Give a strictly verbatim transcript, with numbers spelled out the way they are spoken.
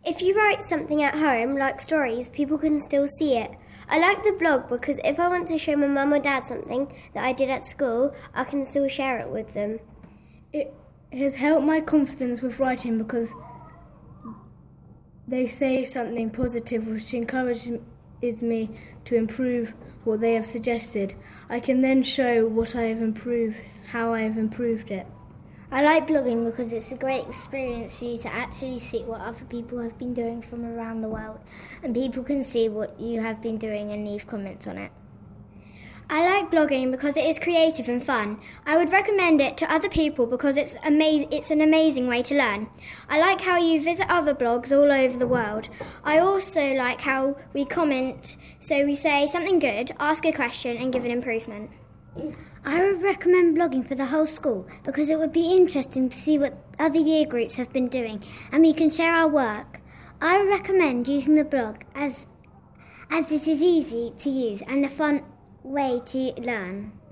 If you write something at home, like stories, people can still see it. I like the blog because if I want to show my mum or dad something that I did at school, I can still share it with them. It has helped my confidence with writing because they say something positive which encourages me to improve what they have suggested. I can then show what I have improved, how I have improved it. I like blogging because it's a great experience for you to actually see what other people have been doing from around the world, and people can see what you have been doing and leave comments on it. I like blogging because it is creative and fun. I would recommend it to other people because it's amaz- it's an amazing way to learn. I like how you visit other blogs all over the world. I also like how we comment, so we say something good, ask a question and give an improvement. I would recommend blogging for the whole school because it would be interesting to see what other year groups have been doing and we can share our work. I would recommend using the blog as as it is easy to use and a fun way to learn.